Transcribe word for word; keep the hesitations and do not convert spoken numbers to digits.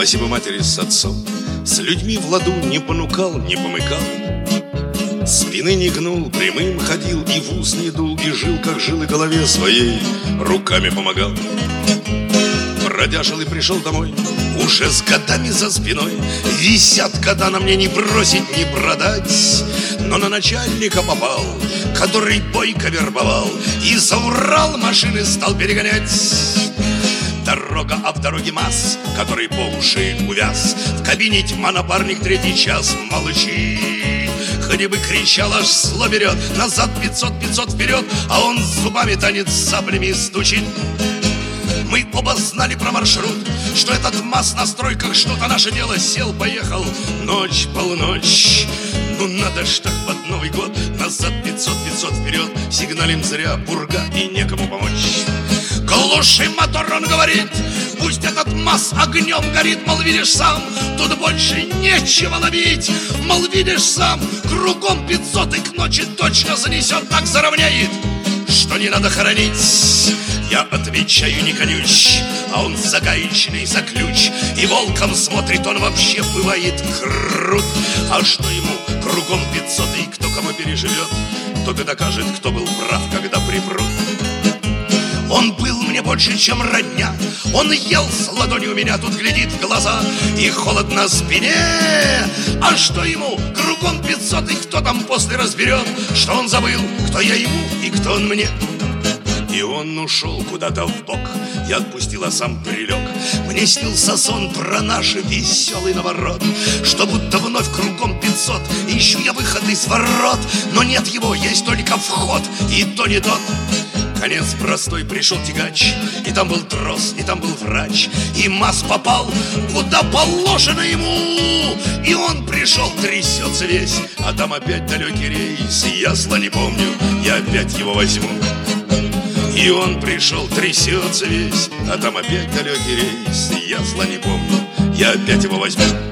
спасибо матери с отцом, с людьми в ладу не понукал, не помыкал. Спины не гнул, прямым ходил, и в ус не дул, и жил, как жил, и голове своей руками помогал. Бродяжил и пришел домой, уже с годами за спиной. Висят года на мне, не бросить, не продать. Но на начальника попал, который бойко вербовал, и за Урал машины стал перегонять. Дорога, а в дороге масс, который по уши увяз. В кабине тьма, напарник, третий час молчит. Хоть бы кричал, аж зло берет. Назад пятьсот, пятьсот вперед, а он зубами танец, саблями стучит. Мы оба знали про маршрут, что этот МАЗ на стройках что-то наше дело. Сел, поехал, ночь, полночь. Ну надо ж так под Новый год. Назад пятьсот, пятьсот вперед. Сигналим зря, пурга и некому помочь. Глуши мотор, он говорит, пусть этот МАЗ огнем горит. Мол, видишь сам, тут больше нечего ловить. Мол, видишь сам, кругом пятьсот, и к ночи точно занесет. Так заровняет, что не надо хоронить. Я отвечаю, не конюч, а он загаечный за ключ. И волком смотрит, он вообще бывает крут. А что ему кругом пятьсот, и кто кому переживет, тот и докажет, кто был прав, когда припрут. Он был мне больше, чем родня. Он ел с ладони у меня, тут глядит в глаза, и холод на спине. А что ему кругом пятьсот, и кто там после разберет, что он забыл, кто я ему и кто он мне. И он ушел куда-то в бок, я отпустил, а сам прилег. Мне снился сон про наш веселый наворот, что будто вновь кругом пятьсот. Ищу я выход из ворот, но нет его, есть только вход, и то не тот. Конец простой, пришел тягач, и там был трос, и там был врач. И МАЗ попал куда положено ему, и он пришел, трясется весь, а там опять далекий рейс. Ясно не помню, я опять его возьму. И он пришел, трясется весь, а там опять далекий рейс. Ясно не помню, я опять его возьму.